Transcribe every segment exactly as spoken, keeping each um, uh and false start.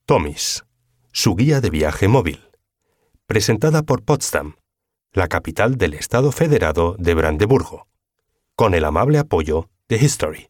Tomis, su guía de viaje móvil, presentada por Potsdam, la capital del Estado Federado de Brandeburgo, con el amable apoyo de History.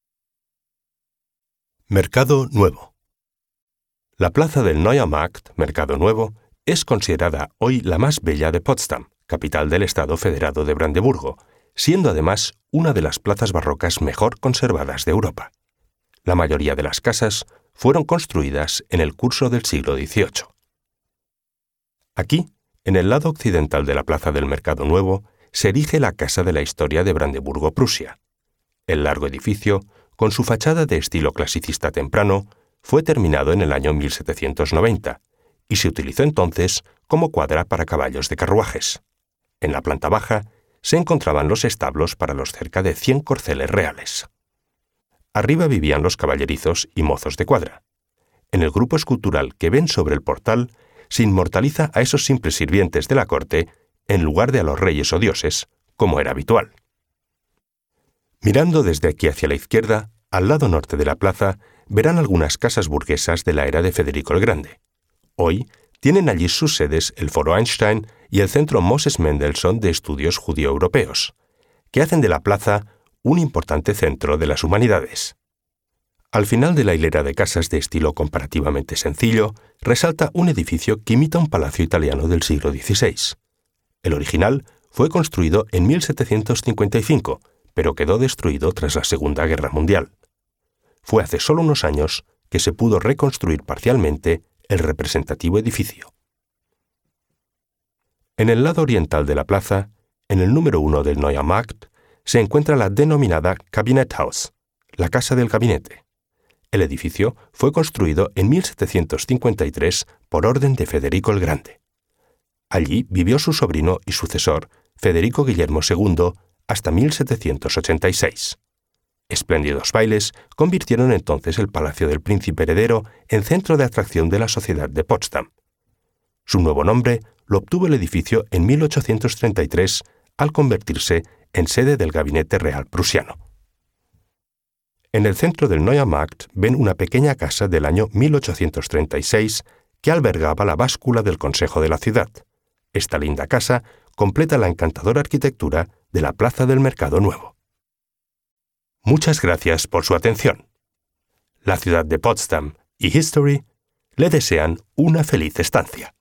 Mercado Nuevo. La plaza del Neuer Markt, Mercado Nuevo, es considerada hoy la más bella de Potsdam, capital del Estado Federado de Brandeburgo, siendo además una de las plazas barrocas mejor conservadas de Europa. La mayoría de las casas fueron construidas en el curso del siglo dieciocho. Aquí, en el lado occidental de la plaza del Mercado Nuevo, se erige la Casa de la Historia de Brandeburgo-Prusia. El largo edificio, con su fachada de estilo clasicista temprano, fue terminado en el año mil setecientos noventa y se utilizó entonces como cuadra para caballos de carruajes. En la planta baja se encontraban los establos para los cerca de cien corceles reales. Arriba vivían los caballerizos y mozos de cuadra. En el grupo escultural que ven sobre el portal se inmortaliza a esos simples sirvientes de la corte en lugar de a los reyes o dioses, como era habitual. Mirando desde aquí hacia la izquierda, al lado norte de la plaza, verán algunas casas burguesas de la era de Federico el Grande. Hoy tienen allí sus sedes el Foro Einstein y el Centro Moses Mendelssohn de Estudios Judío-Europeos, que hacen de la plaza un importante centro de las humanidades. Al final de la hilera de casas de estilo comparativamente sencillo, resalta un edificio que imita un palacio italiano del siglo dieciséis. El original fue construido en mil setecientos cincuenta y cinco, pero quedó destruido tras la Segunda Guerra Mundial. Fue hace solo unos años que se pudo reconstruir parcialmente el representativo edificio. En el lado oriental de la plaza, en el número uno del Neuer Markt, se encuentra la denominada Kabinethaus, la Casa del Gabinete. El edificio fue construido en mil setecientos cincuenta y tres por orden de Federico el Grande. Allí vivió su sobrino y sucesor, Federico Guillermo segundo, hasta mil setecientos ochenta y seis. Espléndidos bailes convirtieron entonces el Palacio del Príncipe Heredero en centro de atracción de la sociedad de Potsdam. Su nuevo nombre lo obtuvo el edificio en mil ochocientos treinta y tres al convertirse en sede del Gabinete Real Prusiano. En el centro del Neuer Markt ven una pequeña casa del año mil ochocientos treinta y seis que albergaba la báscula del Consejo de la ciudad. Esta linda casa completa la encantadora arquitectura de la Plaza del Mercado Nuevo. Muchas gracias por su atención. La ciudad de Potsdam y History le desean una feliz estancia.